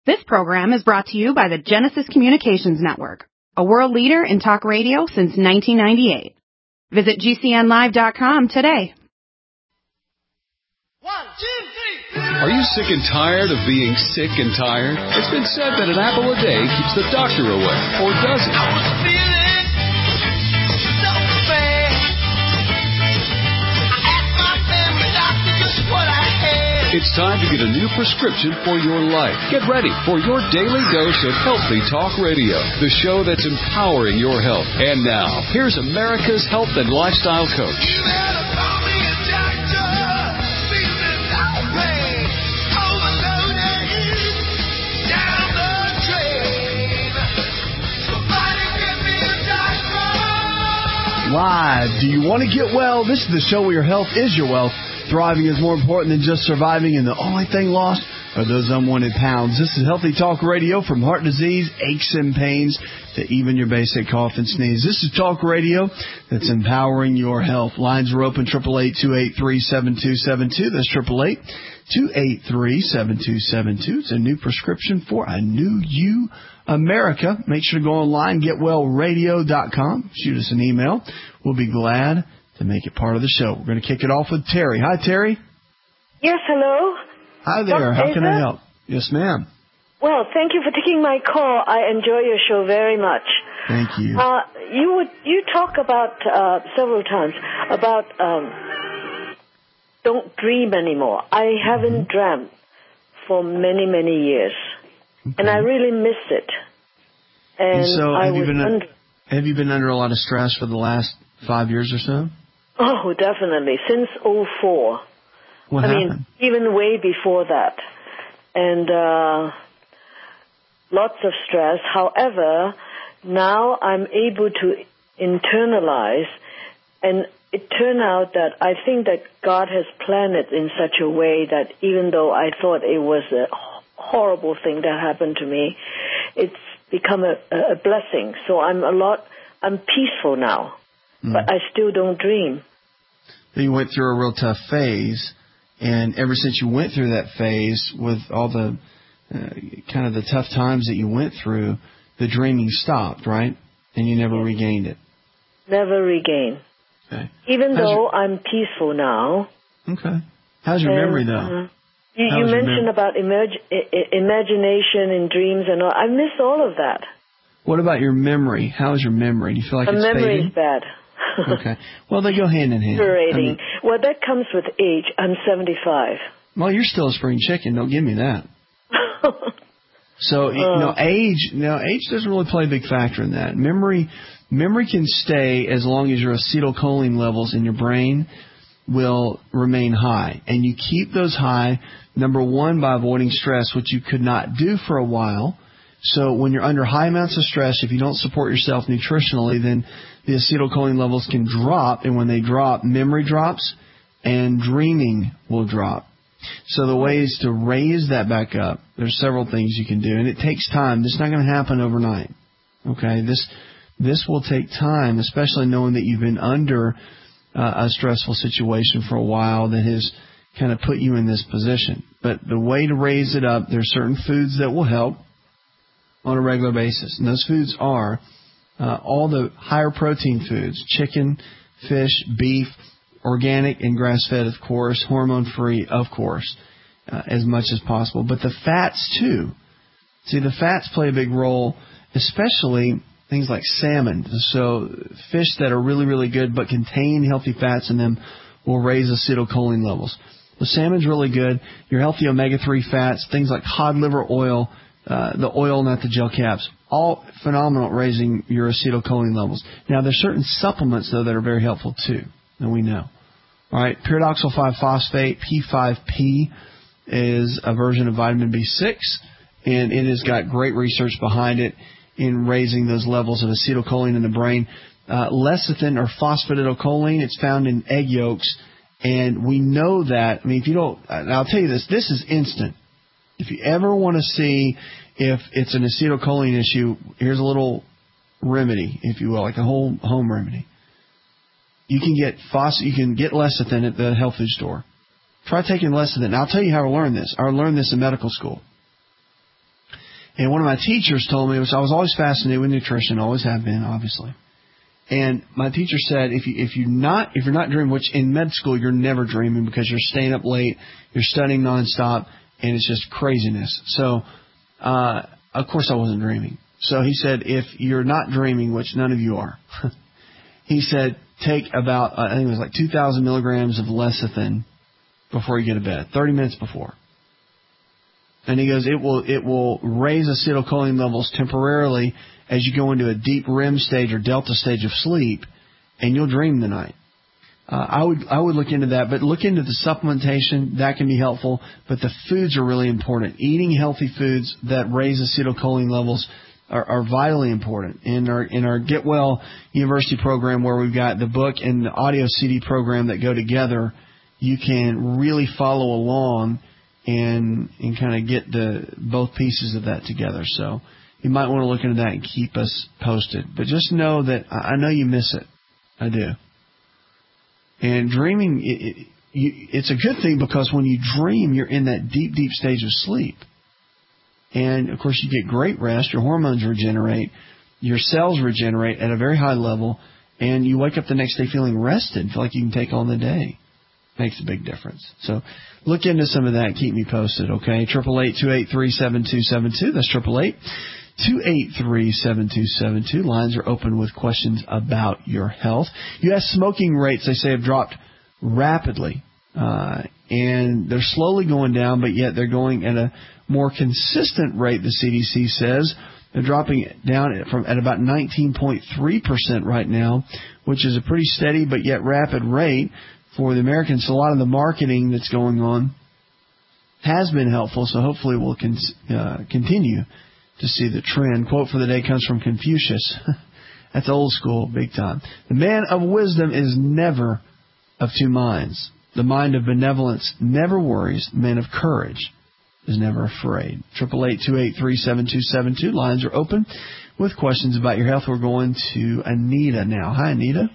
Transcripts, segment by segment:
This program is brought to you by the Genesis Communications Network, a world leader in talk radio since 1998. Visit GCNlive.com today. 1, 2, 3. Are you sick and tired of being sick and tired? It's been said that an apple a day keeps the doctor away, or does it? I was feeling so bad. I asked my family doctor just what I had. It's time to get a new prescription for your life. Get ready for your daily dose of Healthy Talk Radio, the show that's empowering your health. And now, here's America's health and lifestyle coach. Live. Do you want to get well? This is the show where your health is your wealth. Thriving is more important than just surviving, and the only thing lost are those unwanted pounds. This is Healthy Talk Radio, from heart disease, aches and pains, to even your basic cough and sneeze. This is talk radio that's empowering your health. Lines are open, 888-283-7272. That's 888-283-7272. It's a new prescription for a new you, America. Make sure to go online, getwellradio.com. Shoot us an email. We'll be glad to make it part of the show. We're going to kick it off with Terry. Hi, Terry. Yes, hello. Hi there. How can I help? Yes, ma'am. Well, thank you for taking my call. I enjoy your show very much. Thank you. You talk about several times about don't dream anymore. I haven't dreamt for many, many years, and I really miss it. And so, have you been under a lot of stress for the last 5 years or so? Oh, definitely. Since 2004. What happened? Even way before that. And lots of stress. However, now I'm able to internalize, and it turned out that I think that God has planned it in such a way that even though I thought it was a horrible thing that happened to me, it's become a blessing. So I'm peaceful now. But I still don't dream. You went through a real tough phase, and ever since you went through that phase, with all the kind of the tough times that you went through, the dreaming stopped, right? And you never regained it. Never regained. Okay. Even though I'm peaceful now. Okay. How's your memory, though? You mentioned about imagination and dreams and all. I miss all of that. What about your memory? How's your memory? Do you feel like it's fading? My memory is bad. Okay. Well, they go hand in hand. Well, that comes with age. I'm 75. Well, you're still a spring chicken. Don't give me that. So, age doesn't really play a big factor in that. Memory can stay as long as your acetylcholine levels in your brain will remain high. And you keep those high, number one, by avoiding stress, which you could not do for a while. So when you're under high amounts of stress, if you don't support yourself nutritionally, then the acetylcholine levels can drop. And when they drop, memory drops and dreaming will drop. So the ways to raise that back up, there's several things you can do. And it takes time. This is not going to happen overnight. Okay? This will take time, especially knowing that you've been under a stressful situation for a while that has kind of put you in this position. But the way to raise it up, there's certain foods that will help on a regular basis. And those foods are all the higher protein foods: chicken, fish, beef, organic and grass-fed, of course, hormone-free, of course, as much as possible. But the fats, too. See, the fats play a big role, especially things like salmon. So fish that are really, really good but contain healthy fats in them will raise acetylcholine levels. The salmon's really good. Your healthy omega-3 fats, things like cod liver oil, the oil, not the gel caps, all phenomenal at raising your acetylcholine levels. Now, there's certain supplements, though, that are very helpful, too, that we know. All right, pyridoxal 5-phosphate, P5P, is a version of vitamin B6, and it has got great research behind it in raising those levels of acetylcholine in the brain. Lecithin, or phosphatidylcholine, it's found in egg yolks, and we know that. I mean, if you don't, I'll tell you this is instant. If you ever want to see if it's an acetylcholine issue, here's a little remedy, if you will, like a whole home remedy. You can get lecithin at the health food store. Try taking lecithin. Now, I'll tell you how I learned this. I learned this in medical school. And one of my teachers told me, which I was always fascinated with nutrition, always have been, obviously. And my teacher said, if you're not dreaming, which in med school you're never dreaming because you're staying up late, you're studying nonstop, and it's just craziness. So, of course I wasn't dreaming. So he said, if you're not dreaming, which none of you are, he said, take about, I think it was like 2,000 milligrams of lecithin before you go to bed, 30 minutes before. And he goes, it will raise acetylcholine levels temporarily as you go into a deep REM stage or delta stage of sleep, and you'll dream the night. I would look into that, but look into the supplementation. That can be helpful, but the foods are really important. Eating healthy foods that raise acetylcholine levels are vitally important. In our Get Well University program, where we've got the book and the audio CD program that go together, you can really follow along and kind of get both pieces of that together. So you might want to look into that and keep us posted. But just know that I know you miss it. I do. And dreaming, it's a good thing because when you dream, you're in that deep, deep stage of sleep. And, of course, you get great rest. Your hormones regenerate. Your cells regenerate at a very high level. And you wake up the next day feeling rested, feel like you can take on the day. Makes a big difference. So look into some of that. Keep me posted, okay? 888-283-7272. That's 888-283-7272. Lines are open with questions about your health. U.S. smoking rates, they say, have dropped rapidly. And they're slowly going down, but yet they're going at a more consistent rate, the CDC says. They're dropping down at about 19.3% right now, which is a pretty steady but yet rapid rate for the Americans. So a lot of the marketing that's going on has been helpful, so hopefully we'll continue to see the trend. Quote for the day comes from Confucius. That's old school, big time. The man of wisdom is never of two minds. The mind of benevolence never worries. The man of courage is never afraid. 888-283-7272. Lines are open with questions about your health. We're going to Anita now. Hi, Anita.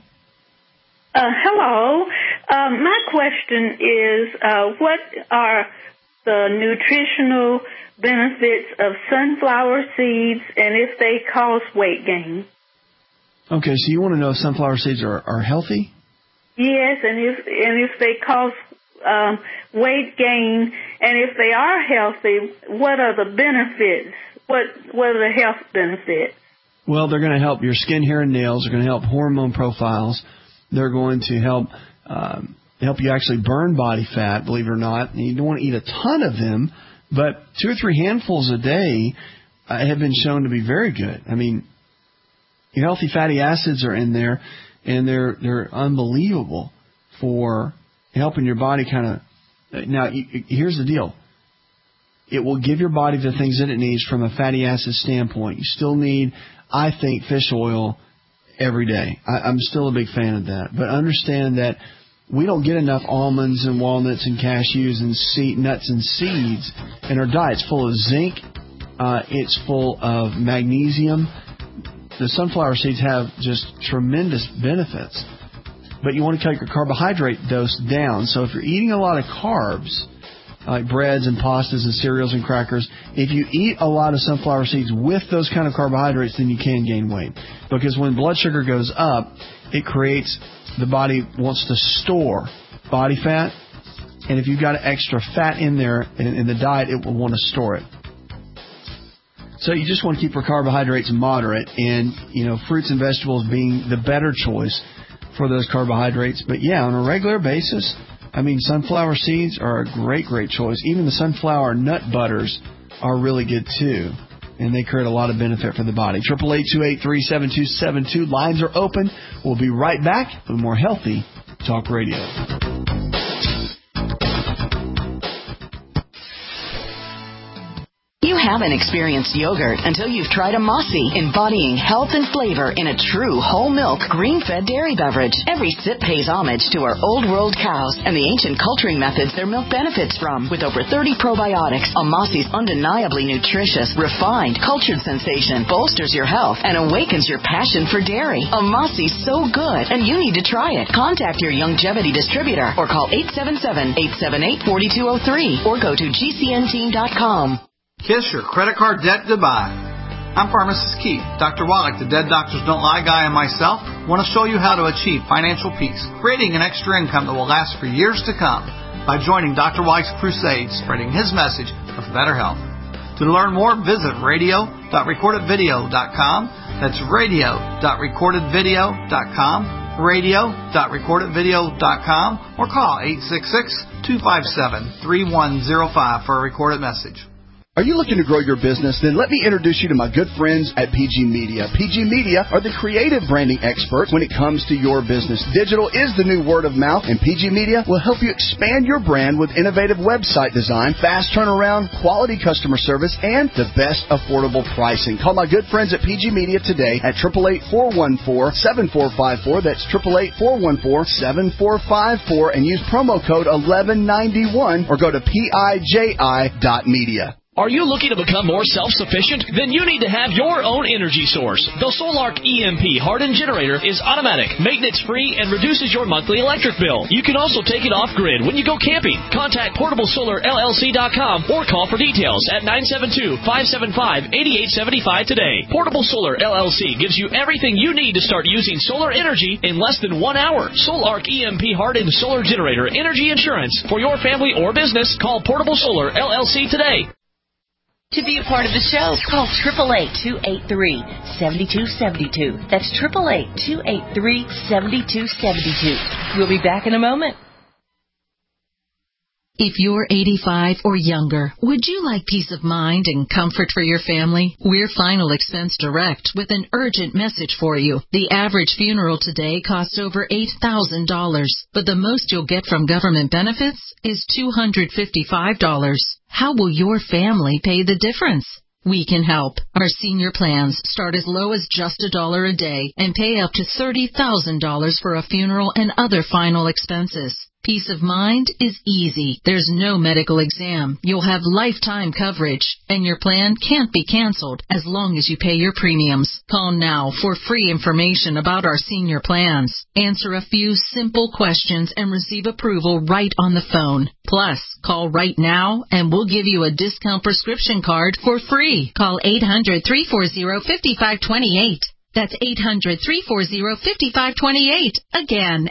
Hello. My question is, what are the nutritional benefits of sunflower seeds and if they cause weight gain? Okay, so you want to know if sunflower seeds are healthy? Yes, and if they cause weight gain, and if they are healthy, what are the benefits? What are the health benefits? Well, they're going to help your skin, hair, and nails. They're going to help hormone profiles. They're going to help you actually burn body fat, believe it or not. And you don't want to eat a ton of them, but 2 or 3 handfuls a day have been shown to be very good. I mean, your healthy fatty acids are in there, and they're unbelievable for helping your body kind of. Now, here's the deal. It will give your body the things that it needs from a fatty acid standpoint. You still need, I think, fish oil every day. I'm still a big fan of that. But understand that we don't get enough almonds and walnuts and cashews and nuts and seeds in our diet. It's full of zinc. It's full of magnesium. The sunflower seeds have just tremendous benefits. But you want to cut your carbohydrate dose down. So if you're eating a lot of carbs, like breads and pastas and cereals and crackers, if you eat a lot of sunflower seeds with those kind of carbohydrates, then you can gain weight. Because when blood sugar goes up, the body wants to store body fat. And if you've got extra fat in there in the diet, it will want to store it. So you just want to keep your carbohydrates moderate, and fruits and vegetables being the better choice for those carbohydrates. But yeah, on a regular basis, I mean, sunflower seeds are a great, great choice. Even the sunflower nut butters are really good too, and they create a lot of benefit for the body. 888-283-7272. Lines are open. We'll be right back with more Healthy Talk Radio. You haven't experienced yogurt until you've tried a Mossy, embodying health and flavor in a true whole milk, green-fed dairy beverage. Every sip pays homage to our old world cows and the ancient culturing methods their milk benefits from. With over 30 probiotics, a Mossy's undeniably nutritious, refined, cultured sensation bolsters your health and awakens your passion for dairy. A Mossy's so good, and you need to try it. Contact your Youngevity distributor or call 877-878-4203 or go to GCNteam.com. Kiss your credit card debt goodbye. I'm Pharmacist Keith. Dr. Wallach, the Dead Doctors Don't Lie guy, and myself want to show you how to achieve financial peace, creating an extra income that will last for years to come by joining Dr. Wallach's crusade, spreading his message of better health. To learn more, visit radio.recordedvideo.com. That's radio.recordedvideo.com, radio.recordedvideo.com, or call 866-257-3105 for a recorded message. Are you looking to grow your business? Then let me introduce you to my good friends at PG Media. PG Media are the creative branding experts when it comes to your business. Digital is the new word of mouth, and PG Media will help you expand your brand with innovative website design, fast turnaround, quality customer service, and the best affordable pricing. Call my good friends at PG Media today at 888-414-7454. That's 888-414-7454, and use promo code 1191 or go to PIJI.media. Are you looking to become more self-sufficient? Then you need to have your own energy source. The SolarArc EMP hardened generator is automatic, maintenance-free, and reduces your monthly electric bill. You can also take it off-grid when you go camping. Contact PortableSolarLLC.com or call for details at 972-575-8875 today. Portable Solar LLC gives you everything you need to start using solar energy in less than 1 hour. SolarArc EMP hardened solar generator energy insurance for your family or business. Call Portable Solar LLC today. To be a part of the show, call 888-283-7272. That's 888-283-7272. We'll be back in a moment. If you're 85 or younger, would you like peace of mind and comfort for your family? We're Final Expense Direct with an urgent message for you. The average funeral today costs over $8,000, but the most you'll get from government benefits is $255. How will your family pay the difference? We can help. Our senior plans start as low as just $1 a day and pay up to $30,000 for a funeral and other final expenses. Peace of mind is easy. There's no medical exam. You'll have lifetime coverage, and your plan can't be canceled as long as you pay your premiums. Call now for free information about our senior plans. Answer a few simple questions and receive approval right on the phone. Plus, call right now and we'll give you a discount prescription card for free. Call 800-340-5528. That's 800-340-5528. Again,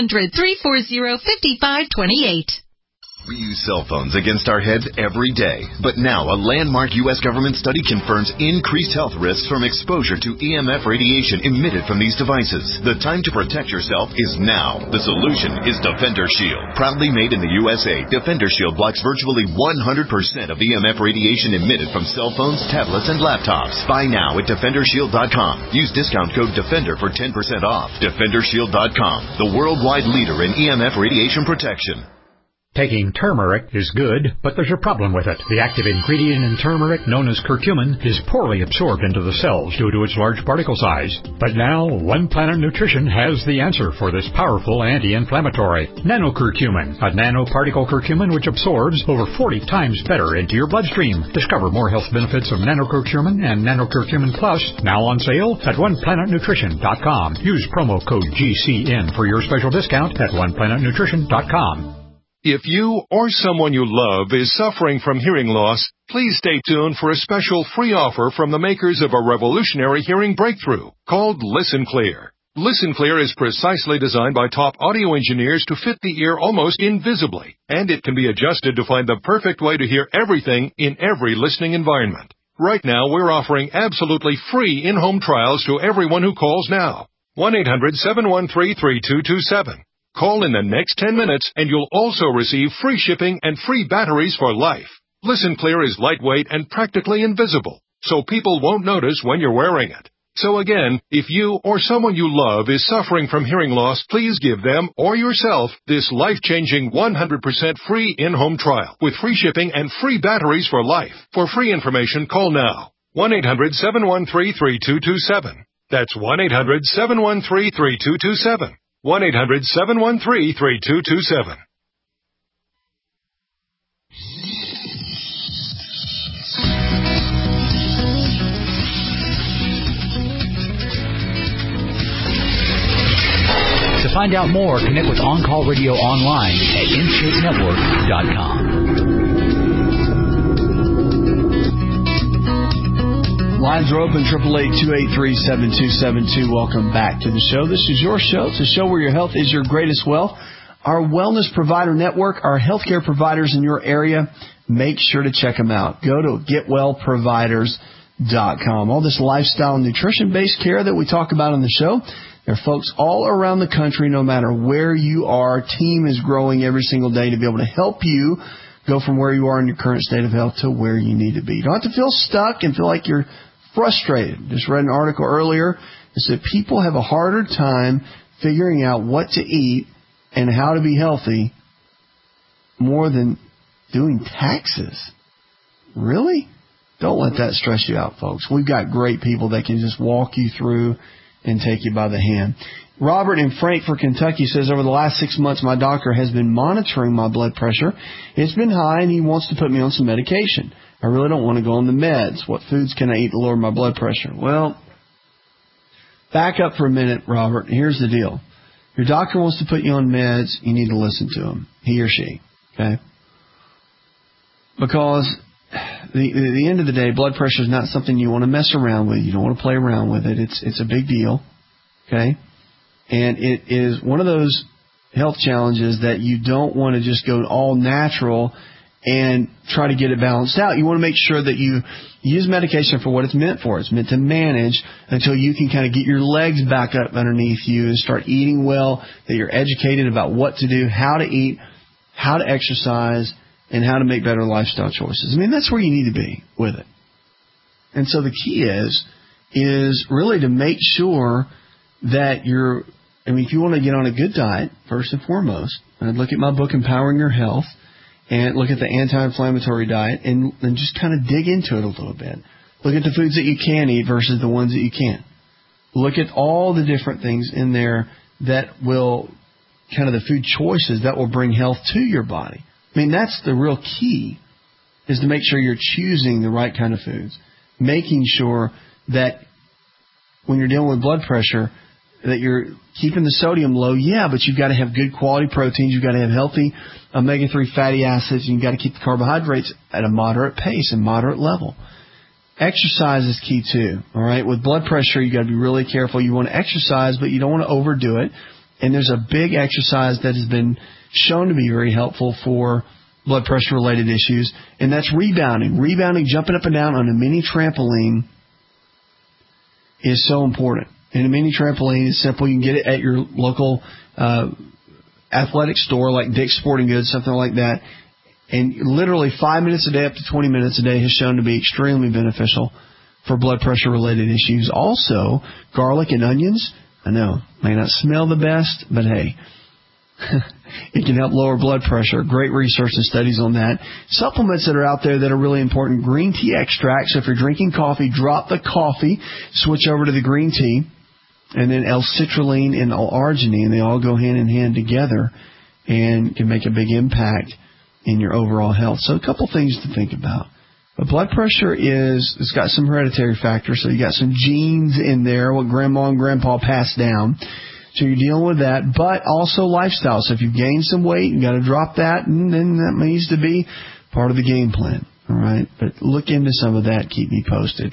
800-340-5528. We use cell phones against our heads every day. But now a landmark U.S. government study confirms increased health risks from exposure to EMF radiation emitted from these devices. The time to protect yourself is now. The solution is Defender Shield. Proudly made in the USA, Defender Shield blocks virtually 100% of EMF radiation emitted from cell phones, tablets, and laptops. Buy now at DefenderShield.com. Use discount code DEFENDER for 10% off. DefenderShield.com, the worldwide leader in EMF radiation protection. Taking turmeric is good, but there's a problem with it. The active ingredient in turmeric, known as curcumin, is poorly absorbed into the cells due to its large particle size. But now, One Planet Nutrition has the answer for this powerful anti-inflammatory. Nanocurcumin, a nanoparticle curcumin which absorbs over 40 times better into your bloodstream. Discover more health benefits of nanocurcumin and nanocurcumin plus, now on sale at OnePlanetNutrition.com. Use promo code GCN for your special discount at OnePlanetNutrition.com. If you or someone you love is suffering from hearing loss, please stay tuned for a special free offer from the makers of a revolutionary hearing breakthrough called Listen Clear. Listen Clear is precisely designed by top audio engineers to fit the ear almost invisibly, and it can be adjusted to find the perfect way to hear everything in every listening environment. Right now, we're offering absolutely free in-home trials to everyone who calls now. 1-800-713-3227. Call in the next 10 minutes and you'll also receive free shipping and free batteries for life. Listen Clear is lightweight and practically invisible, so people won't notice when you're wearing it. So again, if you or someone you love is suffering from hearing loss, please give them or yourself this life-changing 100% free in-home trial with free shipping and free batteries for life. For free information, call now. 1-800-713-3227. That's 1-800-713-3227. 1-800-713-3227. To find out more, connect with On Call Radio online at InShapeNetwork.com. Lines are open, 888-283-7272. Welcome back to the show. This is your show. It's a show where your health is your greatest wealth. Our wellness provider network, our healthcare providers in your area, make sure to check them out. Go to GetWellProviders.com. All this lifestyle and nutrition-based care that we talk about on the show, there are folks all around the country, no matter where you are. Team is growing every single day to be able to help you go from where you are in your current state of health to where you need to be. You don't have to feel stuck and feel like you're frustrated. Just read an article earlier that said people have a harder time figuring out what to eat and how to be healthy more than doing taxes. Really? Don't let that stress you out, folks. We've got great people that can just walk you through and take you by the hand. Robert in Frankfort, Kentucky says, over the last 6 months, my doctor has been monitoring my blood pressure. It's been high, and he wants to put me on some medication. I really don't want to go on the meds. What foods can I eat to lower my blood pressure? Well, back up for a minute, Robert. Here's the deal. Your doctor wants to put you on meds. You need to listen to him, he or she, okay? Because at the end of the day, blood pressure is not something you want to mess around with. You don't want to play around with it. It's a big deal, okay? And it is one of those health challenges that you don't want to just go all natural and try to get it balanced out. You want to make sure that you use medication for what it's meant for. It's meant to manage until you can kind of get your legs back up underneath you and start eating well, that you're educated about what to do, how to eat, how to exercise, and how to make better lifestyle choices. I mean, that's where you need to be with it. And so the key is really to make sure that if you want to get on a good diet, first and foremost, I'd look at my book, Empowering Your Health, and look at the anti-inflammatory diet and just kind of dig into it a little bit. Look at the foods that you can eat versus the ones that you can't. Look at all the different things in there that will, kind of the food choices that will bring health to your body. I mean, that's the real key, is to make sure you're choosing the right kind of foods. Making sure that when you're dealing with blood pressure, that you're keeping the sodium low, but you've got to have good quality proteins. You've got to have healthy omega-3 fatty acids. And you've got to keep the carbohydrates at a moderate pace and moderate level. Exercise is key too, all right? With blood pressure, you've got to be really careful. You want to exercise, but you don't want to overdo it. And there's a big exercise that has been shown to be very helpful for blood pressure-related issues, and that's rebounding. Rebounding, jumping up and down on a mini trampoline is so important. And a mini trampoline is simple. You can get it at your local athletic store like Dick's Sporting Goods, something like that. And literally 5 minutes a day up to 20 minutes a day has shown to be extremely beneficial for blood pressure-related issues. Also, garlic and onions, I know, may not smell the best, but hey, it can help lower blood pressure. Great research and studies on that. Supplements that are out there that are really important. Green tea extract. So if you're drinking coffee, drop the coffee, switch over to the green tea. And then L-citrulline and L-arginine, they all go hand in hand together and can make a big impact in your overall health. So a couple things to think about. But blood pressure it's got some hereditary factors. So you got some genes in there, what grandma and grandpa passed down. So you're dealing with that, but also lifestyle. So if you've gained some weight, you got to drop that, and then that needs to be part of the game plan. All right, but look into some of that. Keep me posted.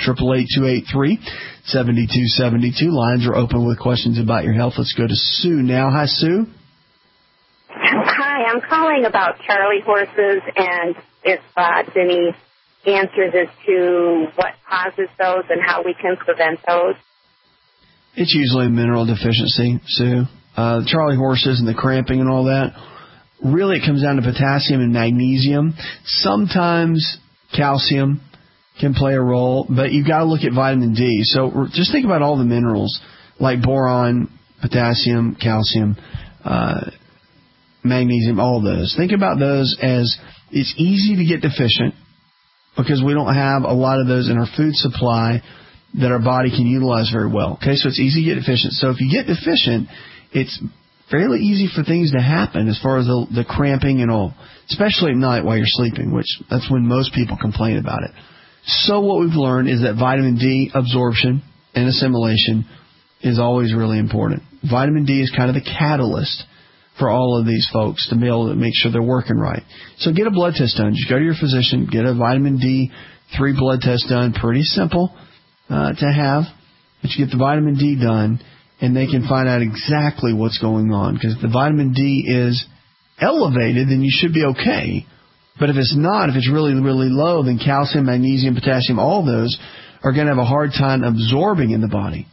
888-283-7272. Lines are open with questions about your health. Let's go to Sue now. Hi, Sue. Hi, I'm calling about Charlie horses, and if any answers as to what causes those and how we can prevent those. It's usually a mineral deficiency, Sue. Charlie horses and the cramping and all that. Really, it comes down to potassium and magnesium. Sometimes calcium can play a role, but you've got to look at vitamin D. So just think about all the minerals like boron, potassium, calcium, magnesium, all of those. Think about those as it's easy to get deficient because we don't have a lot of those in our food supply that our body can utilize very well. Okay, so it's easy to get deficient. So if you get deficient, it's fairly easy for things to happen as far as the cramping and all, especially at night while you're sleeping, which that's when most people complain about it. So what we've learned is that vitamin D absorption and assimilation is always really important. Vitamin D is kind of the catalyst for all of these folks to be able to make sure they're working right. So get a blood test done. Just go to your physician, get a vitamin D3 blood test done. Pretty simple. to have, but you get the vitamin D done, and they can find out exactly what's going on. Because if the vitamin D is elevated, then you should be okay. But if it's not, if it's really, really low, then calcium, magnesium, potassium, all those are going to have a hard time absorbing in the body.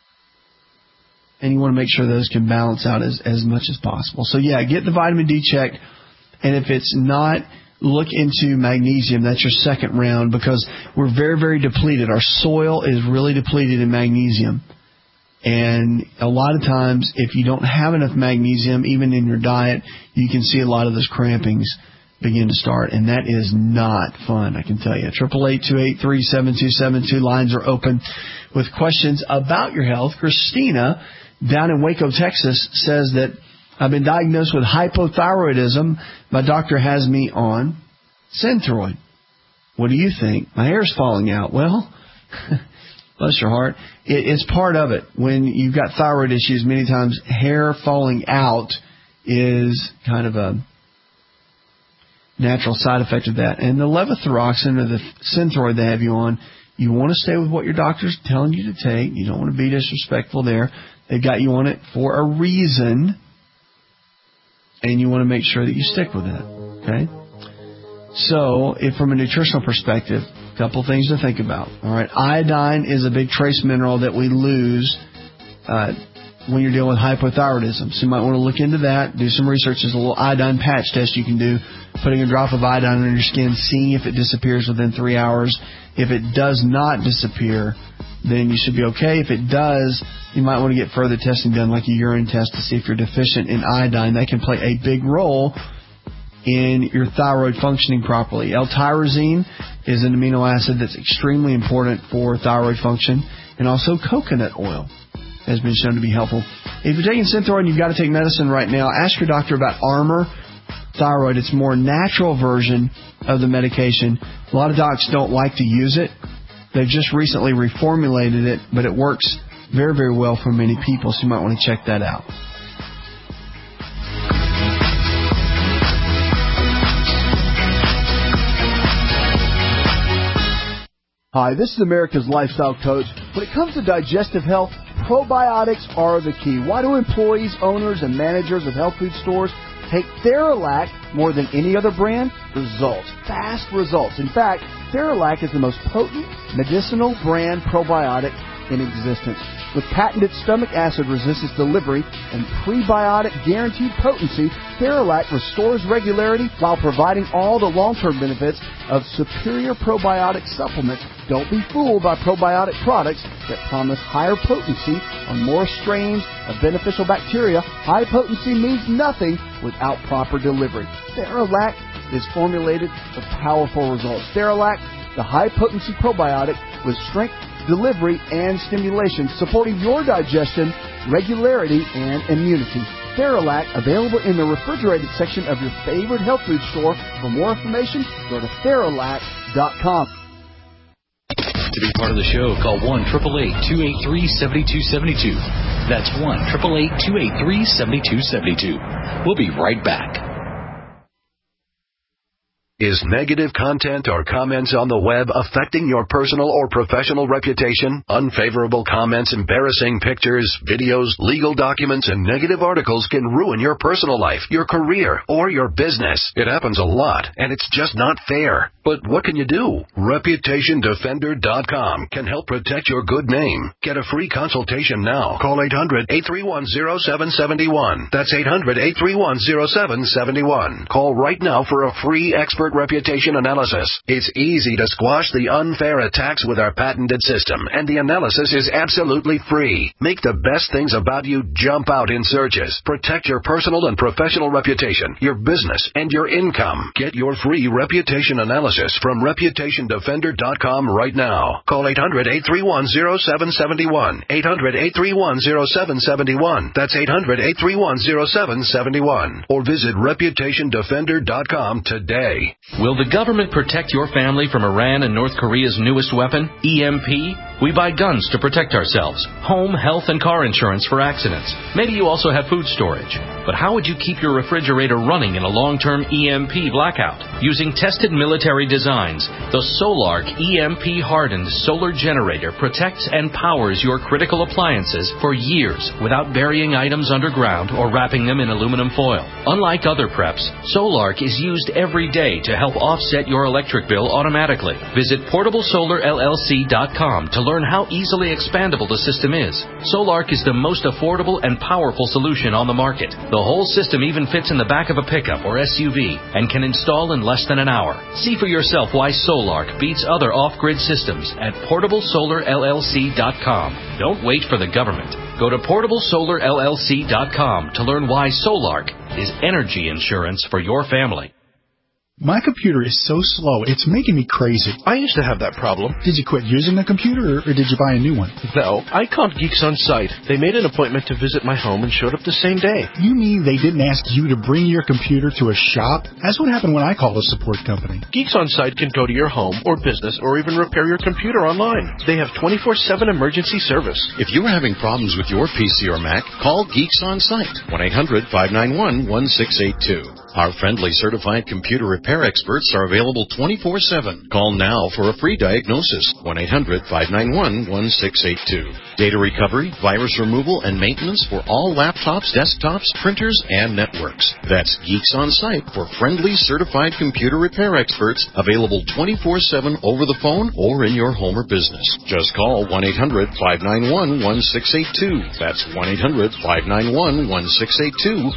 And you want to make sure those can balance out as much as possible. So, yeah, get the vitamin D checked. And if it's not, look into magnesium. That's your second round, because we're very, very depleted. Our soil is really depleted in magnesium. And a lot of times, if you don't have enough magnesium, even in your diet, you can see a lot of those crampings begin to start. And that is not fun, I can tell you. 888-283-7272. Lines are open with questions about your health. Christina, down in Waco, Texas, says that I've been diagnosed with hypothyroidism. My doctor has me on Synthroid. What do you think? My hair's falling out. Well, bless your heart. It's part of it. When you've got thyroid issues, many times hair falling out is kind of a natural side effect of that. And the levothyroxine or the Synthroid they have you on, you want to stay with what your doctor's telling you to take. You don't want to be disrespectful there. They've got you on it for a reason, and you want to make sure that you stick with it. Okay? So, if from a nutritional perspective, a couple things to think about. All right, iodine is a big trace mineral that we lose when you're dealing with hypothyroidism. So you might want to look into that, do some research. There's a little iodine patch test you can do, putting a drop of iodine on your skin, seeing if it disappears within 3 hours. If it does not disappear, then you should be okay. If it does, you might want to get further testing done, like a urine test, to see if you're deficient in iodine. That can play a big role in your thyroid functioning properly. L-tyrosine is an amino acid that's extremely important for thyroid function, and also coconut oil has been shown to be helpful. If you're taking Synthroid and you've got to take medicine right now, ask your doctor about Armour Thyroid. It's a more natural version of the medication. A lot of docs don't like to use it. They've just recently reformulated it, but it works very, very well for many people, so you might want to check that out. Hi, this is America's Lifestyle Coach. When it comes to digestive health, probiotics are the key. Why do employees, owners, and managers of health food stores take Theralac more than any other brand? Results. Fast results. In fact, Theralac is the most potent medicinal brand probiotic in existence. With patented stomach acid resistance delivery and prebiotic guaranteed potency, Theralac restores regularity while providing all the long-term benefits of superior probiotic supplements. Don't be fooled by probiotic products that promise higher potency on more strains of beneficial bacteria. High potency means nothing without proper delivery. Theralac is formulated for powerful results. Theralac, the high-potency probiotic with strength, delivery, and stimulation, supporting your digestion, regularity, and immunity. Theralac, available in the refrigerated section of your favorite health food store. For more information, go to Theralac.com. To be part of the show, call 1-888-283-7272. That's 1-888-283-7272. We'll be right back. Is negative content or comments on the web affecting your personal or professional reputation? Unfavorable comments, embarrassing pictures, videos, legal documents, and negative articles can ruin your personal life, your career, or your business. It happens a lot, and it's just not fair. But what can you do? ReputationDefender.com can help protect your good name. Get a free consultation now. Call 800-831-0771. That's 800-831-0771. Call right now for a free expert reputation analysis. It's easy to squash the unfair attacks with our patented system, and the analysis is absolutely free. Make the best things about you jump out in searches. Protect your personal and professional reputation, your business, and your income. Get your free reputation analysis from ReputationDefender.com right now. Call 800-831-0771. 800-831-0771. That's 800-831-0771. Or visit ReputationDefender.com today. Will the government protect your family from Iran and North Korea's newest weapon, EMP? We buy guns to protect ourselves, home, health, and car insurance for accidents. Maybe you also have food storage. But how would you keep your refrigerator running in a long-term EMP blackout? Using tested military designs, the Solark EMP-hardened solar generator protects and powers your critical appliances for years without burying items underground or wrapping them in aluminum foil. Unlike other preps, Solark is used every day to help offset your electric bill automatically. Visit PortableSolarLLC.com to learn how easily expandable the system is. Solark is the most affordable and powerful solution on the market. The whole system even fits in the back of a pickup or SUV and can install in less than an hour. See for yourself why Solark beats other off-grid systems at PortableSolarLLC.com. Don't wait for the government. Go to PortableSolarLLC.com to learn why Solark is energy insurance for your family. My computer is so slow, it's making me crazy. I used to have that problem. Did you quit using the computer, or did you buy a new one? No, I called Geeks On Site. They made an appointment to visit my home and showed up the same day. You mean they didn't ask you to bring your computer to a shop? That's what happened when I called a support company. Geeks On Site can go to your home or business or even repair your computer online. They have 24/7 emergency service. If you are having problems with your PC or Mac, call Geeks On Site, 1-800-591-1682. Our friendly certified computer repair experts are available 24/7. Call now for a free diagnosis, 1-800-591-1682. Data recovery, virus removal, and maintenance for all laptops, desktops, printers, and networks. That's Geeks On Site for friendly certified computer repair experts, available 24/7 over the phone or in your home or business. Just call 1-800-591-1682. That's 1-800-591-1682,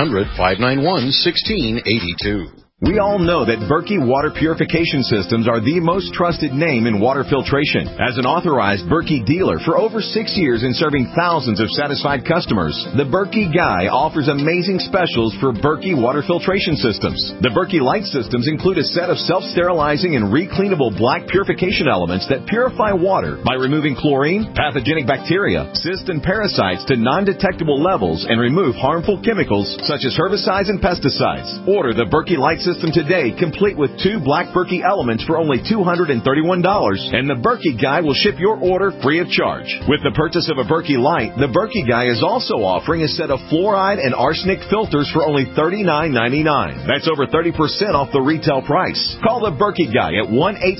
1-800-591-1682. We all know that Berkey Water Purification Systems are the most trusted name in water filtration. As an authorized Berkey dealer for over 6 years and serving thousands of satisfied customers, the Berkey Guy offers amazing specials for Berkey Water Filtration Systems. The Berkey Light Systems include a set of self-sterilizing and recleanable black purification elements that purify water by removing chlorine, pathogenic bacteria, cysts, and parasites to non-detectable levels and remove harmful chemicals such as herbicides and pesticides. Order the Berkey Light System today, complete with 2 black Berkey elements for only $231, and the Berkey Guy will ship your order free of charge. With the purchase of a Berkey Light, the Berkey Guy is also offering a set of fluoride and arsenic filters for only $39.99. That's over 30% off the retail price. Call the Berkey Guy at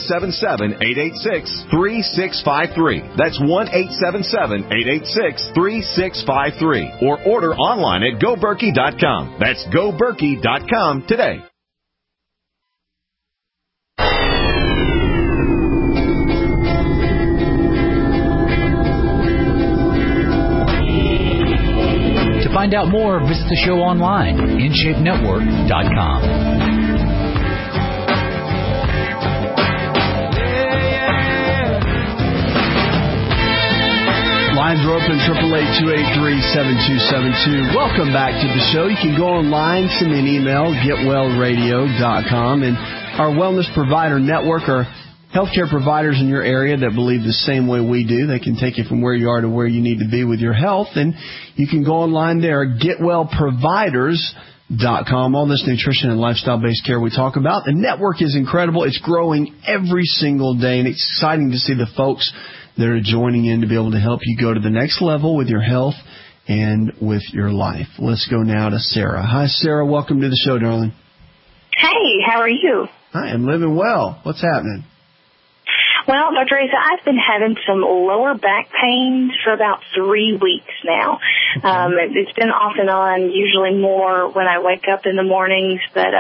1-877-886-3653. That's 1-877-886-3653. Or order online at GoBerkey.com. That's GoBerkey.com today. To find out more, visit the show online, InShapeNetwork.com. Lines are open, 888-283-7272. Welcome back to the show. You can go online, send me an email, getwellradio.com. And our wellness provider network are healthcare providers in your area that believe the same way we do. They can take you from where you are to where you need to be with your health. And you can go online there, getwellproviders.com. All this nutrition and lifestyle-based care we talk about. The network is incredible. It's growing every single day, and it's exciting to see the folks that are joining in to be able to help you go to the next level with your health and with your life. Let's go now to Sarah. Hi, Sarah. Welcome to the show, darling. Hey, how are you? I am living well. What's happening? Well, Dr. Asa, I've been having some lower back pain for about 3 weeks now. It's been off and on, usually more when I wake up in the mornings, but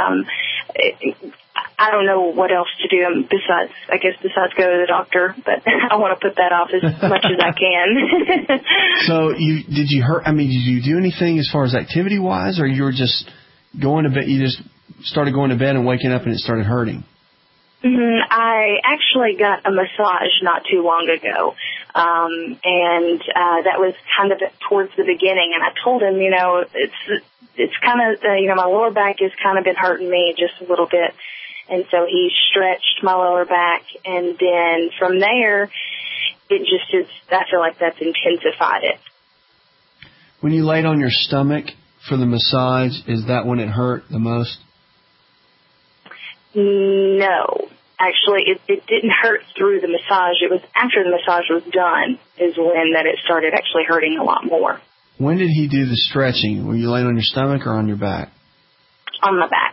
I don't know what else to do besides go to the doctor, but I want to put that off as much as I can. So did you do anything as far as activity-wise, or you were just going to bed, you just started going to bed and waking up and it started hurting? I actually got a massage not too long ago, and that was kind of towards the beginning. And I told him, it's kind of, my lower back has kind of been hurting me just a little bit. And so he stretched my lower back, and then from there, I feel like that's intensified it. When you laid on your stomach for the massage, is that when it hurt the most? No. actually, it didn't hurt through the massage. It was after the massage was done is when that it started actually hurting a lot more. When did he do the stretching? Were you laying on your stomach or on your back? On my back.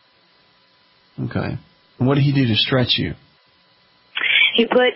Okay. And what did he do to stretch you? He put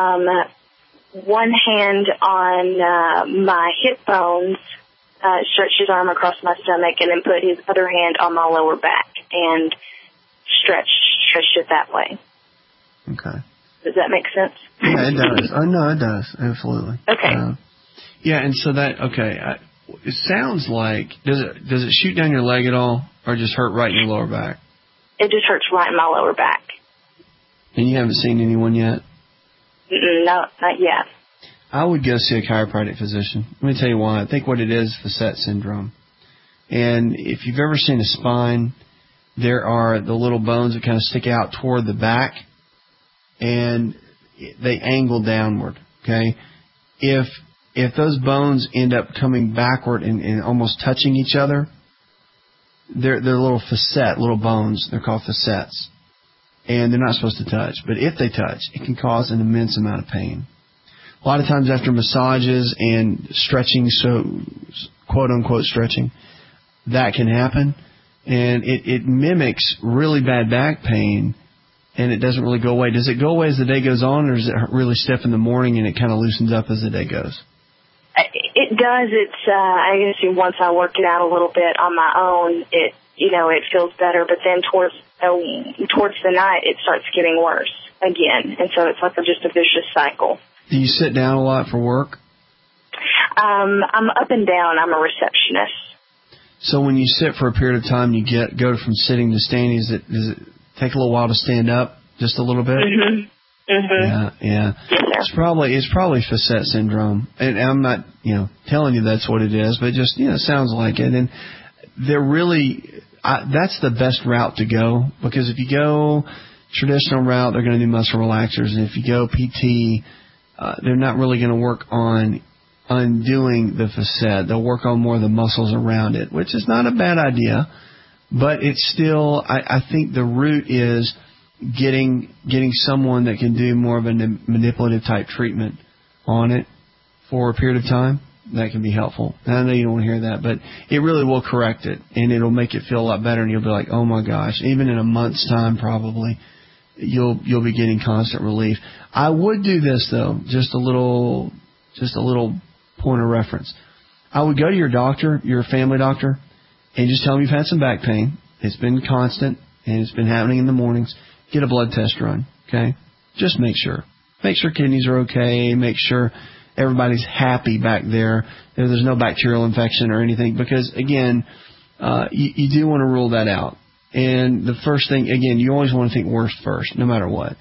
one hand on my hip bones, stretched his arm across my stomach, and then put his other hand on my lower back and stretched it that way. Okay. Does that make sense? Yeah, it does. Oh, no, it does. Absolutely. Okay. Yeah, and so that, it sounds like, does it shoot down your leg at all, or just hurt right in your lower back? It just hurts right in my lower back. And you haven't seen anyone yet? No, not yet. I would go see a chiropractic physician. Let me tell you why. I think what it is facet syndrome. And if you've ever seen a spine, there are the little bones that kind of stick out toward the back, and they angle downward, okay? If those bones end up coming backward and almost touching each other, they're little facet, little bones. They're called facets. And they're not supposed to touch. But if they touch, it can cause an immense amount of pain. A lot of times after massages and stretching, so quote-unquote stretching, that can happen. And it mimics really bad back pain, and it doesn't really go away. Does it go away as the day goes on, or is it really stiff in the morning and it kind of loosens up as the day goes? It does. It's I guess once I work it out a little bit on my own, it feels better. But then towards the night, it starts getting worse again, and so it's like just a vicious cycle. Do you sit down a lot for work? I'm up and down. I'm a receptionist. So when you sit for a period of time, you go from sitting to standing. Does it take a little while to stand up, just a little bit? Mm-hmm. Mm-hmm. Yeah. It's probably facet syndrome, and I'm not telling you that's what it is, but just it sounds like it. And they're really that's the best route to go, because if you go traditional route, they're going to do muscle relaxers, and if you go PT, they're not really going to work on undoing the facet. They'll work on more of the muscles around it, which is not a bad idea, but it's still I think the root is getting someone that can do more of a manipulative type treatment on it for a period of time. That can be helpful. And I know you don't want to hear that, but it really will correct it, and it'll make it feel a lot better, and you'll be like, oh my gosh, even in a month's time probably, you'll be getting constant relief. I would do this though, just a little point of reference. I would go to your doctor, your family doctor, and just tell them you've had some back pain. It's been constant, and it's been happening in the mornings. Get a blood test run, okay? Just make sure. Make sure kidneys are okay. Make sure everybody's happy back there. There's no bacterial infection or anything, because, again, you do want to rule that out. And the first thing, again, you always want to think worst first, no matter what.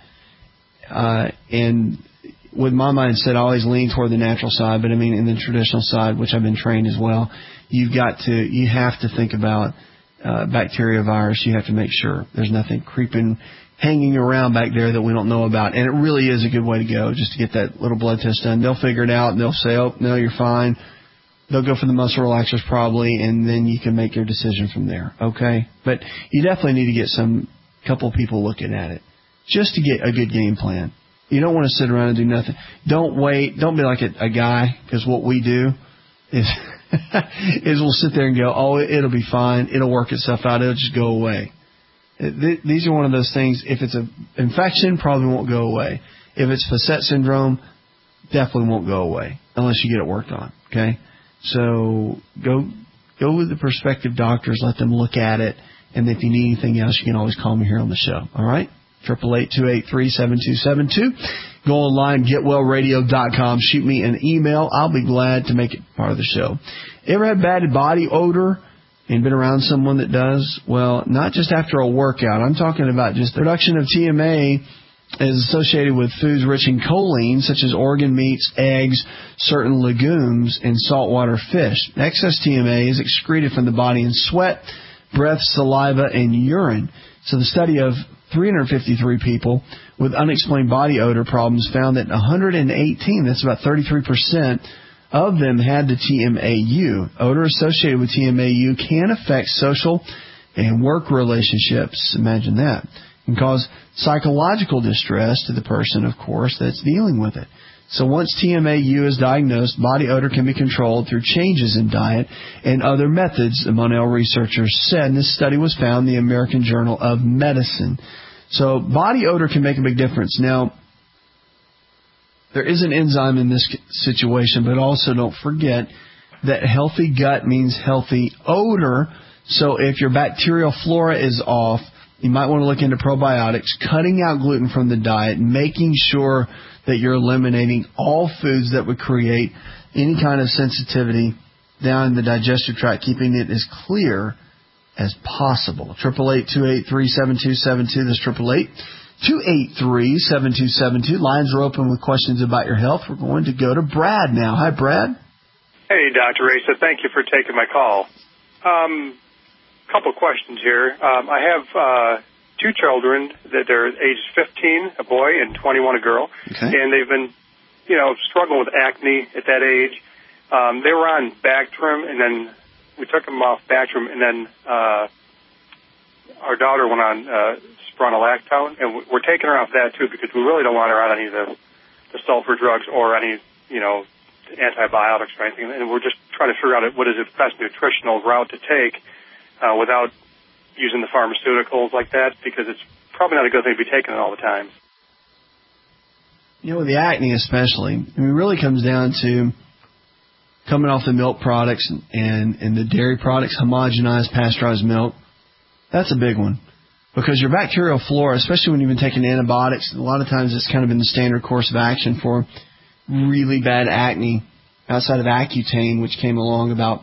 And with my mindset, I always lean toward the natural side, but, I mean, in the traditional side, which I've been trained as well, you have to think about bacteria, virus. You have to make sure there's nothing hanging around back there that we don't know about. And it really is a good way to go, just to get that little blood test done. They'll figure it out, and they'll say, oh, no, you're fine. They'll go for the muscle relaxers probably, and then you can make your decision from there, okay? But you definitely need to get couple people looking at it, just to get a good game plan. You don't want to sit around and do nothing. Don't wait. Don't be like a guy, because what we do is we'll sit there and go, oh, it'll be fine. It'll work itself out. It'll just go away. These are one of those things. If it's an infection, probably won't go away. If it's facet syndrome, definitely won't go away unless you get it worked on. Okay, so go with the prospective doctors. Let them look at it, and if you need anything else, you can always call me here on the show. All right, 888-283-7272. Go online, getwellradio.com. Shoot me an email. I'll be glad to make it part of the show. Ever had bad body odor and been around someone that does? Well, not just after a workout. I'm talking about just the production of TMA is associated with foods rich in choline, such as organ meats, eggs, certain legumes, and saltwater fish. Excess TMA is excreted from the body in sweat, breath, saliva, and urine. So the study of 353 people with unexplained body odor problems found that 118, that's about 33%, of them had the TMAU. Odor associated with TMAU can affect social and work relationships. Imagine that. and cause psychological distress to the person, of course, that's dealing with it. So once TMAU is diagnosed, body odor can be controlled through changes in diet and other methods, the Monell researchers said. And this study was found in the American Journal of Medicine. So body odor can make a big difference. Now, there is an enzyme in this situation, but also don't forget that healthy gut means healthy odor. So if your bacterial flora is off, you might want to look into probiotics, cutting out gluten from the diet, making sure that you're eliminating all foods that would create any kind of sensitivity down in the digestive tract, keeping it as clear as possible. 888-283-7272. That's 888-283-7272. Lines are open with questions about your health. We're going to go to Brad now. Hi, Brad. Hey, Dr. Asa. Thank you for taking my call. Couple questions here. I have two children that are ages 15, a boy, and 21, a girl. Okay. And they've been, struggling with acne at that age. They were on Bactrim, and then we took them off Bactrim, and then our daughter went on spironolactone, and we're taking her off that too because we really don't want her on any of the sulfur drugs or any, antibiotics or anything. And we're just trying to figure out what is the best nutritional route to take without using the pharmaceuticals like that, because it's probably not a good thing to be taking it all the time. With the acne especially, it really comes down to coming off the milk products and the dairy products, homogenized, pasteurized milk. That's a big one. Because your bacterial flora, especially when you've been taking antibiotics, a lot of times it's kind of been the standard course of action for really bad acne outside of Accutane, which came along about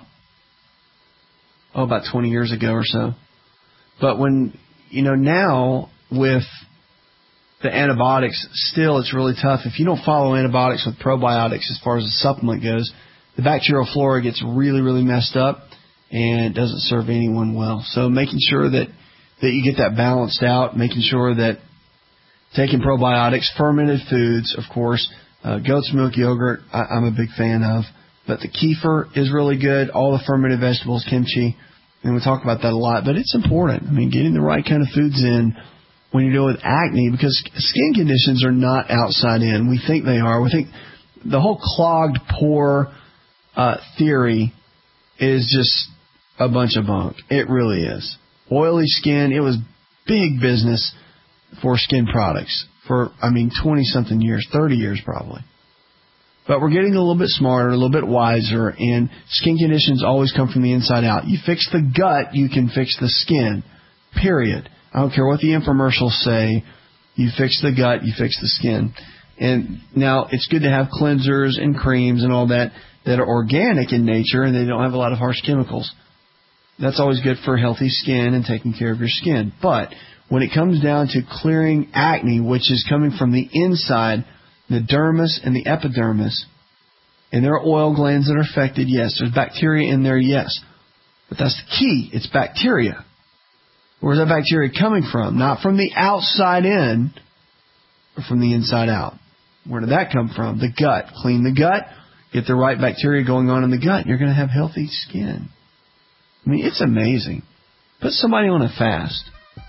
20 years ago or so. But when, now with the antibiotics, still it's really tough. If you don't follow antibiotics with probiotics as far as the supplement goes, the bacterial flora gets really, really messed up and it doesn't serve anyone well. So making sure that you get that balanced out, making sure that taking probiotics, fermented foods, of course, goat's milk yogurt, I'm a big fan of. But the kefir is really good, all the fermented vegetables, kimchi, and we talk about that a lot. But it's important. Getting the right kind of foods in when you're dealing with acne, because skin conditions are not outside in. We think they are. We think the whole clogged pore theory is just a bunch of bunk. It really is. Oily skin, it was big business for skin products for, 20-something years, 30 years probably. But we're getting a little bit smarter, a little bit wiser, and skin conditions always come from the inside out. You fix the gut, you can fix the skin, period. I don't care what the infomercials say. You fix the gut, you fix the skin. And now it's good to have cleansers and creams and all that are organic in nature and they don't have a lot of harsh chemicals. That's always good for healthy skin and taking care of your skin. But when it comes down to clearing acne, which is coming from the inside, the dermis and the epidermis, and there are oil glands that are affected, yes. There's bacteria in there, yes. But that's the key. It's bacteria. Where's that bacteria coming from? Not from the outside in, but from the inside out. Where did that come from? The gut. Clean the gut, get the right bacteria going on in the gut, and you're going to have healthy skin. It's amazing. Put somebody on a fast.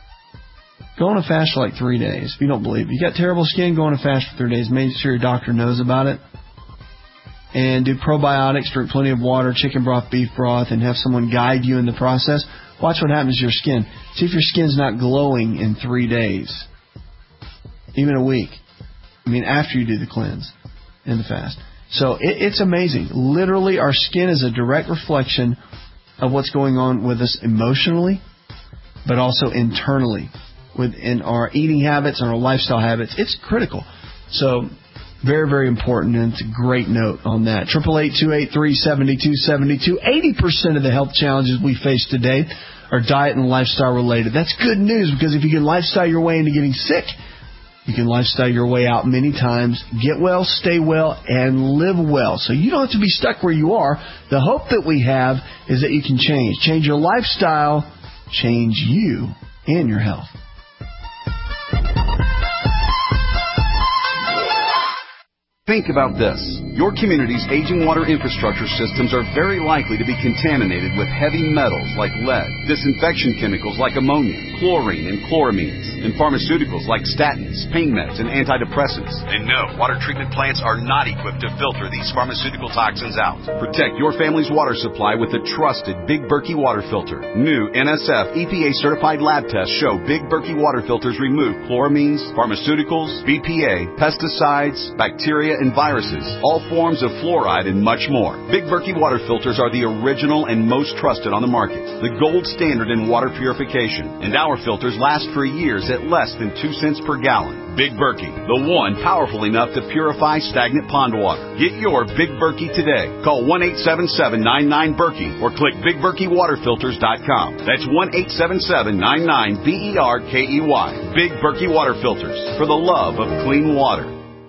Go on a fast for like 3 days if you don't believe it. You got terrible skin, go on a fast for 3 days. Make sure your doctor knows about it. And do probiotics, drink plenty of water, chicken broth, beef broth, and have someone guide you in the process. Watch what happens to your skin. See if your skin's not glowing in 3 days. Even a week. After you do the cleanse and the fast. So it's amazing. Literally, our skin is a direct reflection of what's going on with us emotionally, but also internally within our eating habits and our lifestyle habits. It's critical. So very, very important, and it's a great note on that. 888-283-7272. 80% of the health challenges we face today are diet and lifestyle related. That's good news, because if you can lifestyle your way into getting sick, you can lifestyle your way out many times. Get well, stay well, and live well. So you don't have to be stuck where you are. The hope that we have is that you can change. Change your lifestyle, change you and your health. Think about this. Your community's aging water infrastructure systems are very likely to be contaminated with heavy metals like lead, disinfection chemicals like ammonia, chlorine and chloramines, and pharmaceuticals like statins, pain meds, and antidepressants. And no, water treatment plants are not equipped to filter these pharmaceutical toxins out. Protect your family's water supply with the trusted Big Berkey water filter. New NSF EPA certified lab tests show Big Berkey water filters remove chloramines, pharmaceuticals, BPA, pesticides, bacteria, and viruses, all forms of fluoride, and much more. Big Berkey water filters are the original and most trusted on the market, the gold standard in water purification, and our filters last for years at less than 2 cents per gallon. Big Berkey, the one powerful enough to purify stagnant pond water. Get your Big Berkey today. Call 1-877-99-BERKEY or click BigBerkeyWaterFilters.com. That's 1-877-99-BERKEY. Big Berkey Water Filters, for the love of clean water.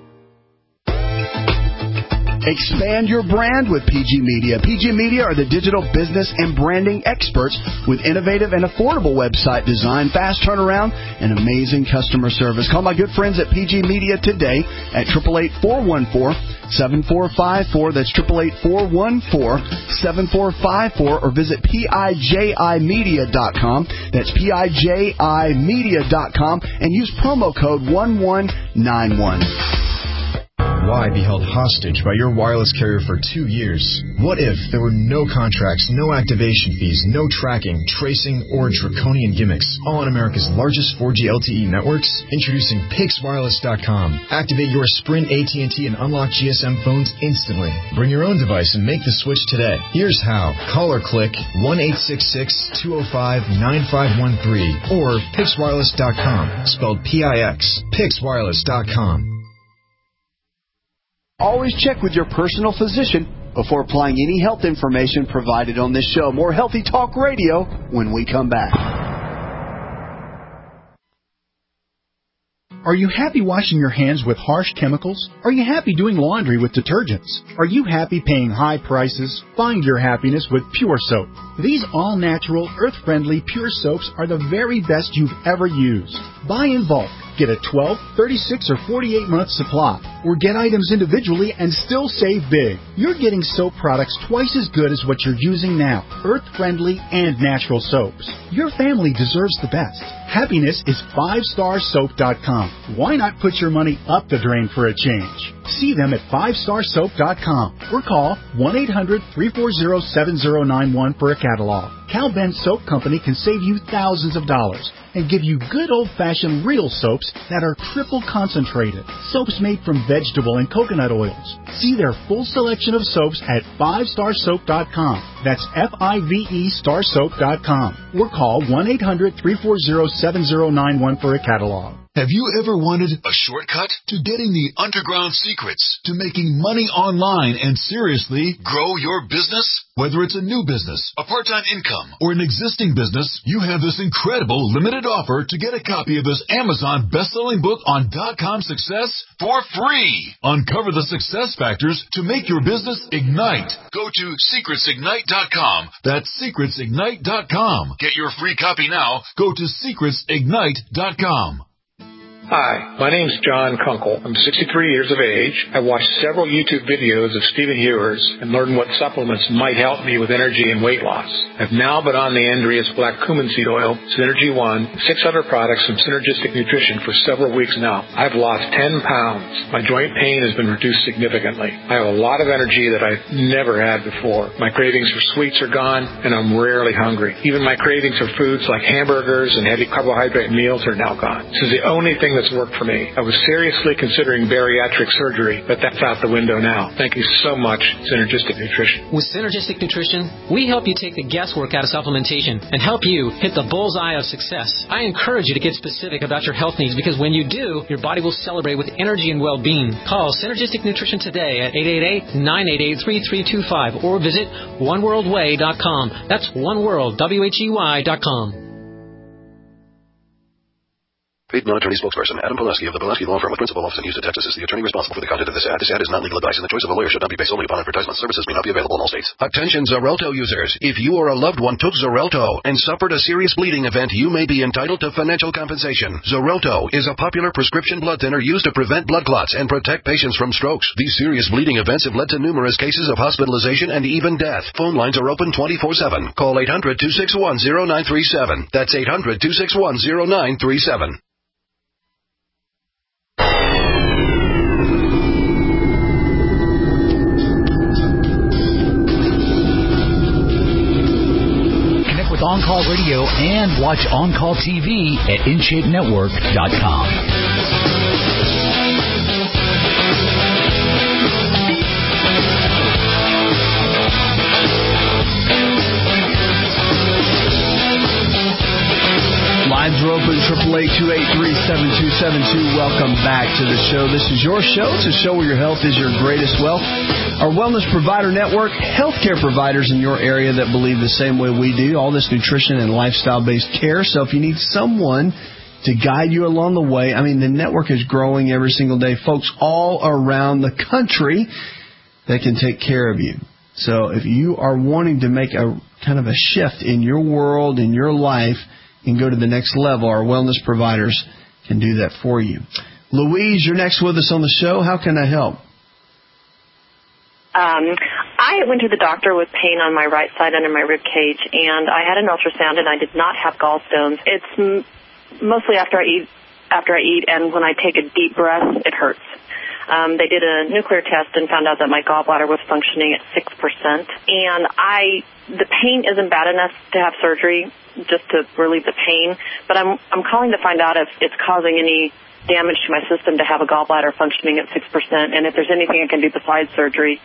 Expand your brand with PG Media. PG Media are the digital business and branding experts with innovative and affordable website design, fast turnaround, and amazing customer service. Call my good friends at PG Media today at 888-414-7454. That's 888-414-7454, or visit PIJImedia.com. That's PIJImedia.com, and use promo code 1191. Why be held hostage by your wireless carrier for 2 years? What if there were no contracts, no activation fees, no tracking, tracing, or draconian gimmicks, all on America's largest 4G LTE networks? Introducing PixWireless.com. Activate your Sprint, AT&T, and unlock GSM phones instantly. Bring your own device and make the switch today. Here's how. Call or click 1-866-205-9513 or PixWireless.com, spelled P-I-X. PixWireless.com. Always check with your personal physician before applying any health information provided on this show. More Healthy Talk Radio when we come back. Are you happy washing your hands with harsh chemicals? Are you happy doing laundry with detergents? Are you happy paying high prices? Find your happiness with Pure Soap. These all-natural, earth-friendly Pure Soaps are the very best you've ever used. Buy in bulk. Get a 12, 36, or 48-month supply. Or get items individually and still save big. You're getting soap products twice as good as what you're using now. Earth-friendly and natural soaps. Your family deserves the best. Happiness is 5starsoap.com. Why not put your money up the drain for a change? See them at 5starsoap.com or call 1-800-340-7091 for a catalog. Cal Ben Soap Company can save you thousands of dollars and give you good old-fashioned real soaps that are triple concentrated. Soaps made from vegetable and coconut oils. See their full selection of soaps at 5starsoap.com. That's F-I-V-E starsoap.com. Or call 1-800-340-7091 for a catalog. Have you ever wanted a shortcut to getting the underground secrets to making money online and seriously grow your business? Whether it's a new business, a part-time income, or an existing business, you have this incredible limited offer to get a copy of this Amazon best-selling book on .com success for free. Uncover the success factors to make your business ignite. Go to secretsignite.com. That's secretsignite.com. Get your free copy now. Go to secretsignite.com. Hi, my name's John Kunkel. I'm 63 years of age. I watched several YouTube videos of Stephen Hewers and learned what supplements might help me with energy and weight loss. I've now been on the Andreas Black Cumin Seed Oil, Synergy One, 6 other products from Synergistic Nutrition for several weeks now. I've lost 10 pounds. My joint pain has been reduced significantly. I have a lot of energy that I've never had before. My cravings for sweets are gone, and I'm rarely hungry. Even my cravings for foods like hamburgers and heavy carbohydrate meals are now gone. This is the only thing that's worked for me. I was seriously considering bariatric surgery, but that's out the window now. Thank you so much, Synergistic Nutrition. With Synergistic Nutrition, we help you take the guesswork out of supplementation and help you hit the bullseye of success. I encourage you to get specific about your health needs, because when you do, your body will celebrate with energy and well-being. Call Synergistic Nutrition today at 888-988-3325 or visit oneworldway.com. That's oneworld, WHEY.com. Paid non-attorney spokesperson Adam Pulaski of the Pulaski Law Firm with principal office in Houston, Texas is the attorney responsible for the content of this ad. This ad is not legal advice, and the choice of a lawyer should not be based solely upon advertisement. Services may not be available in all states. Attention Xarelto users. If you or a loved one took Xarelto and suffered a serious bleeding event, you may be entitled to financial compensation. Xarelto is a popular prescription blood thinner used to prevent blood clots and protect patients from strokes. These serious bleeding events have led to numerous cases of hospitalization and even death. Phone lines are open 24/7. Call 800-261-0937. That's 800-261-0937. Connect with On Call Radio and watch On Call TV at InShapeNetwork.com. Lines are open, 888-283-7272. Welcome back to the show. This is your show. It's a show where your health is your greatest wealth. Our Wellness Provider Network, healthcare providers in your area that believe the same way we do, all this nutrition and lifestyle-based care. So if you need someone to guide you along the way, I mean, the network is growing every single day. Folks all around the country that can take care of you. So if you are wanting to make a kind of a shift in your world, in your life, and go to the next level, our wellness providers can do that for you. Louise, you're next with us on the show. How can I help? I went to the doctor with pain on my right side under my rib cage, and I had an ultrasound, and I did not have gallstones. It's mostly after I eat, and when I take a deep breath, it hurts. They did a nuclear test and found out that my gallbladder was functioning at 6%, and the pain isn't bad enough to have surgery just to relieve the pain, but I'm calling to find out if it's causing any damage to my system to have a gallbladder functioning at 6%, and if there's anything I can do besides surgery.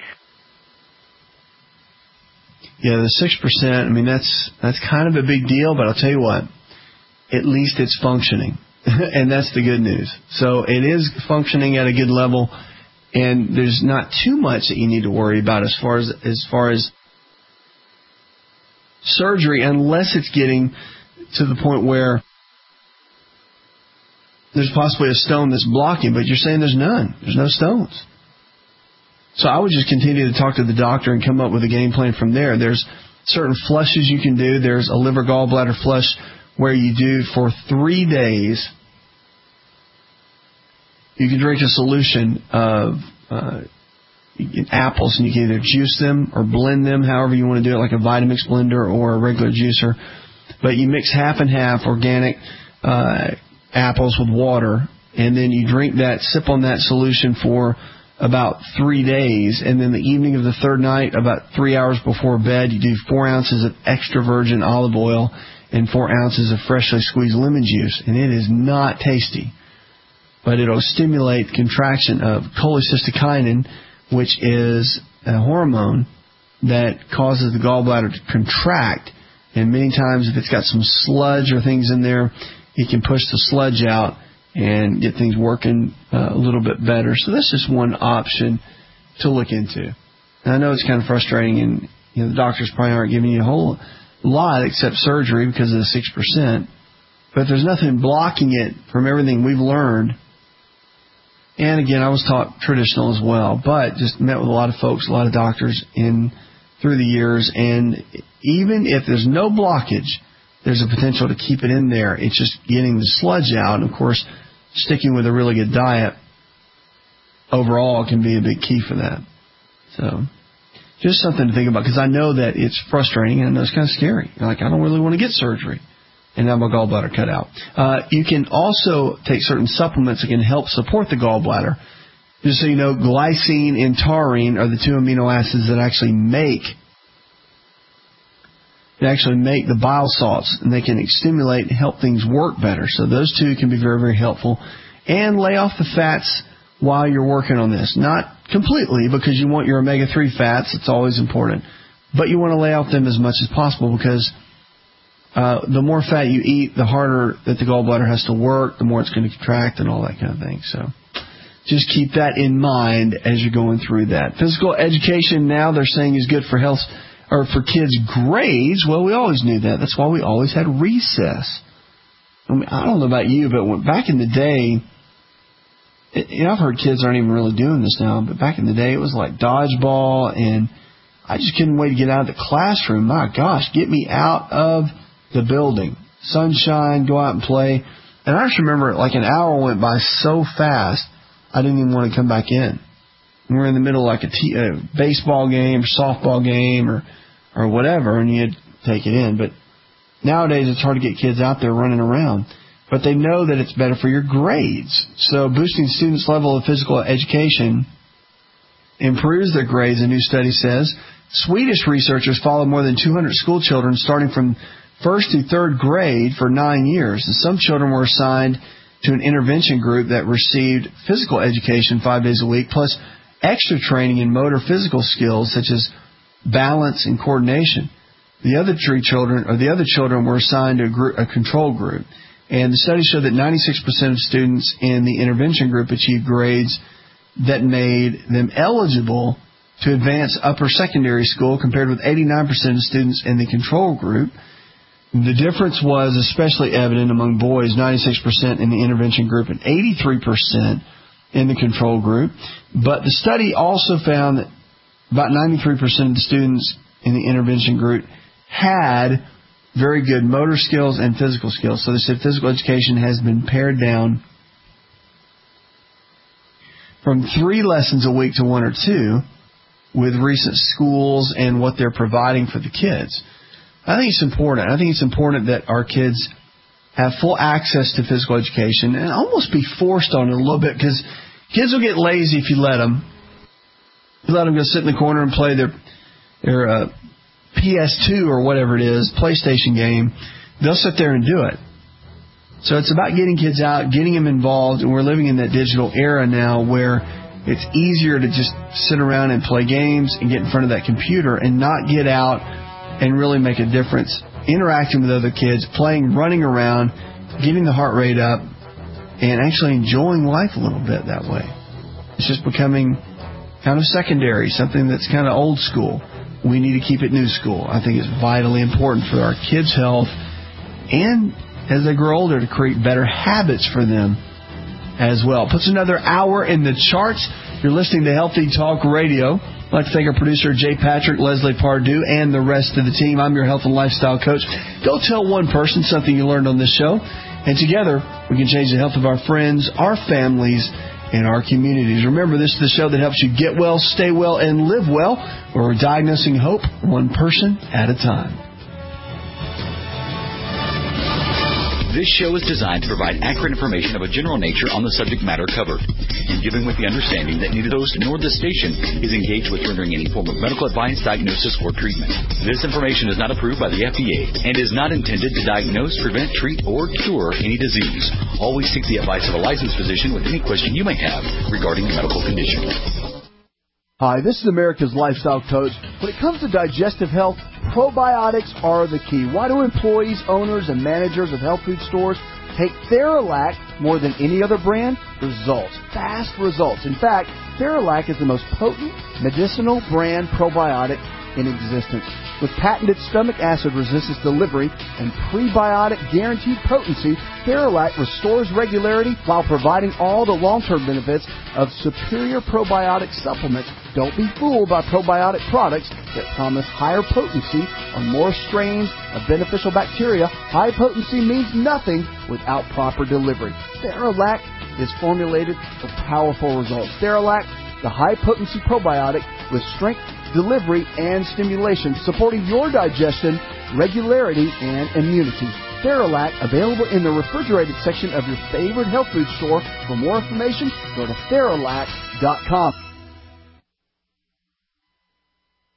Yeah, the 6%, I mean, that's kind of a big deal, but I'll tell you what, at least it's functioning, and that's the good news. So it is functioning at a good level, and there's not too much that you need to worry about as far as surgery, unless it's getting to the point where there's possibly a stone that's blocking, but you're saying there's none. There's no stones. So I would just continue to talk to the doctor and come up with a game plan from there. There's certain flushes you can do. There's a liver gallbladder flush where you do for 3 days. You can drink a solution of apples, and you can either juice them or blend them, however you want to do it, like a Vitamix blender or a regular juicer. But you mix half and half organic apples with water, and then you drink that, sip on that solution for about 3 days, and then the evening of the third night, about 3 hours before bed, you do 4 ounces of extra virgin olive oil and 4 ounces of freshly squeezed lemon juice, and it is not tasty. But it'll stimulate contraction of cholecystokinin, which is a hormone that causes the gallbladder to contract. And many times if it's got some sludge or things in there, it can push the sludge out and get things working a little bit better. So that's just one option to look into. And I know it's kind of frustrating, and the doctors probably aren't giving you a whole lot except surgery because of the 6%. But there's nothing blocking it from everything we've learned. And again, I was taught traditional as well, but just met with a lot of folks, a lot of doctors through the years, and even if there's no blockage, there's a potential to keep it in there. It's just getting the sludge out, and of course, sticking with a really good diet overall can be a big key for that. So, just something to think about, because I know that it's frustrating, and I know it's kind of scary. You're like, I don't really want to get surgery and have my gallbladder cut out. You can also take certain supplements that can help support the gallbladder. Just so you know, glycine and taurine are the 2 amino acids that actually make the bile salts, and they can stimulate and help things work better. So those 2 can be very, very helpful. And lay off the fats while you're working on this. Not completely, because you want your omega-3 fats. It's always important. But you want to lay off them as much as possible, because the more fat you eat, the harder that the gallbladder has to work, the more it's going to contract and all that kind of thing. So just keep that in mind as you're going through that. Physical education now they're saying is good for health or for kids' grades. Well, we always knew that. That's why we always had recess. I mean, I don't know about you, but back in the day, I've heard kids aren't even really doing this now, but back in the day it was like dodgeball, and I just couldn't wait to get out of the classroom. My gosh, get me out of the building. Sunshine, go out and play. And I just remember like an hour went by so fast, I didn't even want to come back in. We're in the middle of like a baseball game, softball game, or whatever, and you had to take it in. But nowadays it's hard to get kids out there running around. But they know that it's better for your grades. So boosting students' level of physical education improves their grades, a new study says. Swedish researchers followed more than 200 school children starting from first through third grade for 9 years. And some children were assigned to an intervention group that received physical education 5 days a week, plus extra training in motor physical skills such as balance and coordination. The other children were assigned to a control group. And the study showed that 96% of students in the intervention group achieved grades that made them eligible to advance upper secondary school, compared with 89% of students in the control group. The difference was especially evident among boys, 96% in the intervention group and 83% in the control group. But the study also found that about 93% of the students in the intervention group had very good motor skills and physical skills. So they said physical education has been pared down from 3 lessons a week to 1 or 2 with recent schools and what they're providing for the kids. I think it's important. I think it's important that our kids have full access to physical education and almost be forced on it a little bit, because kids will get lazy if you let them. You let them go sit in the corner and play their PS2 or whatever it is, PlayStation game. They'll sit there and do it. So it's about getting kids out, getting them involved, and we're living in that digital era now where it's easier to just sit around and play games and get in front of that computer and not get out and really make a difference, interacting with other kids, playing, running around, getting the heart rate up, and actually enjoying life a little bit that way. It's just becoming kind of secondary, something that's kind of old school. We need to keep it new school. I think it's vitally important for our kids' health and as they grow older to create better habits for them as well. Puts another hour in the charts. You're listening to Healthy Talk Radio. I'd like to thank our producer, Jay Patrick, Leslie Pardue, and the rest of the team. I'm your health and lifestyle coach. Go tell one person something you learned on this show, and together we can change the health of our friends, our families, and our communities. Remember, this is the show that helps you get well, stay well, and live well. We're diagnosing hope one person at a time. This show is designed to provide accurate information of a general nature on the subject matter covered, and given with the understanding that neither host nor the station is engaged with rendering any form of medical advice, diagnosis, or treatment. This information is not approved by the FDA and is not intended to diagnose, prevent, treat, or cure any disease. Always seek the advice of a licensed physician with any question you may have regarding a medical condition. Hi, this is America's Lifestyle Coach. When it comes to digestive health, probiotics are the key. Why do employees, owners, and managers of health food stores take Theralac more than any other brand? Results. Fast results. In fact, Theralac is the most potent medicinal brand probiotic in existence. With patented stomach acid resistance delivery and prebiotic guaranteed potency, Theralac restores regularity while providing all the long-term benefits of superior probiotic supplements. Don't be fooled by probiotic products that promise higher potency or more strains of beneficial bacteria. High potency means nothing without proper delivery. Theralac is formulated for powerful results. Theralac, the high-potency probiotic with strength, delivery, and stimulation, supporting your digestion, regularity, and immunity. Theralac, available in the refrigerated section of your favorite health food store. For more information, go to Theralac.com.